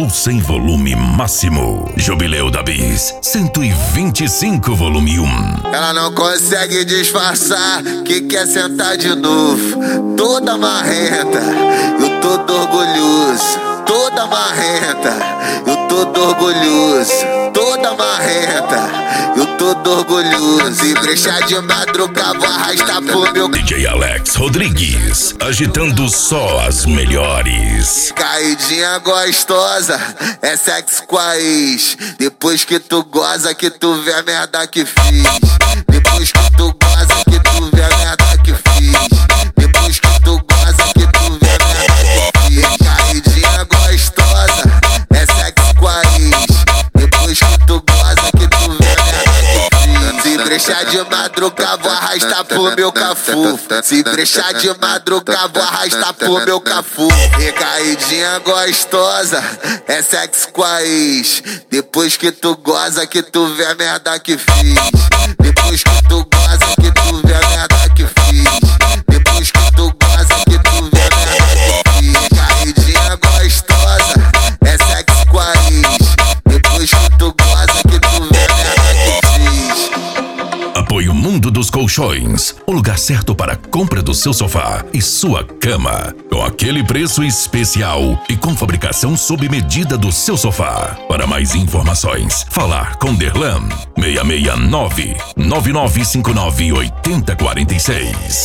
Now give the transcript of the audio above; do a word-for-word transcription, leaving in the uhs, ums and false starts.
sem volume máximo. Jubileu da Bis, cento e vinte e cinco volume um. Ela não consegue disfarçar que quer sentar de novo. Toda marrenta, eu todo orgulhoso. Toda marrenta, eu todo orgulhoso. Toda marrenta, eu todo orgulhoso. E brechar de madrugada, vou arrastar pro meu D J Alex Rodrigues, agitando só as melhores. Caidinha gostosa, é sexo com a ex. Depois que tu goza, que tu vê a merda que fiz. Depois que tu goza, que tu vê a merda que fiz. Depois que tu goza, que tu vê a merda que fiz. Caidinha gostosa, é sexo com a ex. Depois que tu goza, que tu vê a merda que fiz. Se brechar de madrugada, vou arrastar pro meu cafu. Se brechar de madrugada, vou arrastar pro meu cafu. Recaidinha gostosa, é sexo com a ex. Depois que tu goza, que tu vê a merda que fiz. Depois que tu goza, que tu vê a merda que fiz. Depois que tu goza, que tu vê a merda que fiz. Caidinha gostosa, é sexo com a ex. Depois que tu goza, que tu vê a merda que fiz. Apoie o Mundo dos Colchões, o lugar certo para a compra do seu sofá e sua cama, com aquele preço especial e com fabricação sob medida do seu sofá. Para mais informações, falar com Derlan seis seis nove, nove nove cinco nove, oito zero quatro seis.